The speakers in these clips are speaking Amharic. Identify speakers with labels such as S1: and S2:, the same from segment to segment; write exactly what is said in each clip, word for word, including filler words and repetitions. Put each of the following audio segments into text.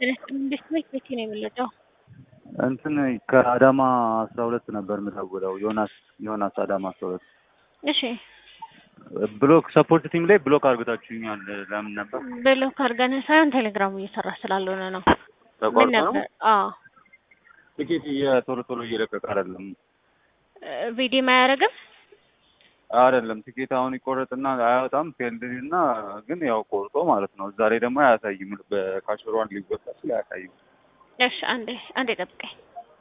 S1: እንዴት ነው ከየት ነው የምንለው?
S2: እንትን ከአዳማ አስራ ሁለት ነበር የምደውለው ዮናስ ዮናስ አዳማ አስራ ሁለት።
S1: እሺ
S2: ብሎክ ሰፖርት ቲም ላይ ብሎክ አርግታችሁኛል ለምን ነበር?
S1: ብሎክ አርገን ሳይሆን ቴሌግራሙ እየሰራ ስላልሆነ ነው። ምን ነበር? አዎ
S2: ትኬት የቶሎ ቶሎ እየለቀቀ አይደለም።
S1: ቪዲዮ ማያረግም
S2: አይደለም ትኬት አሁን ይቆረጥና አያወጣም ፌልድና ግን ያው ቆርጦ ማለት ነው። ዛሬ ደግሞ አያሳይም በካሽሯን ሊወጣ ሲል አያሳይም።
S1: እሺ አንዴ አንዴ ጠብቀኝ።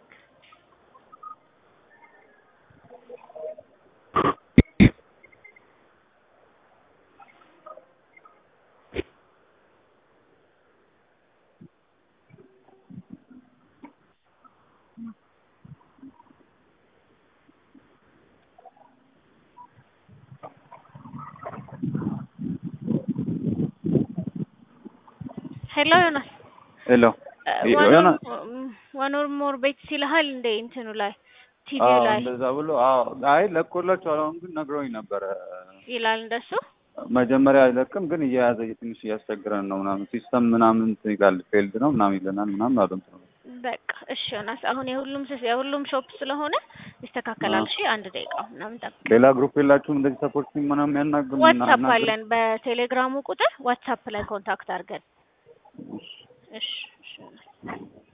S1: ሄሎ ዮናስ
S2: ሄሎ
S1: ዮናስ ዋን ኦር ሞር ቤት ሲልሃል እንደ እንትኑ ላይ ቲቪው ላይ
S2: እንደዛ ብሎ አዎ አይ ለቆላችሁ አሁን ግን ነግሮኝ ነበር
S1: ይላል እንደሱ
S2: መጀመሪያ አይለቅም ግን እየያዘ ትንሽ እያስቸገረን ነው ምናምን ሲስተም ምናምን ይላል ፌልድ ነው ምናምን ይለናል ምናምን አሉን።
S1: በቃ እሺ ዮናስ አሁን የሁሉም የሁሉም ሾፕ ስለሆነ ይስተካከላል። እሺ አንድ ደቂቃ ምናምን ጠብቅ።
S2: ሌላ ግሩፕ የላችሁም እንደዚህ ሰፖርት ምናምን ያናግሩና
S1: ዋትስአፕ አለን በቴሌግራሙ ቁጥር ዋትስአፕ ላይ ኮንታክት አድርገን እሺ እሺ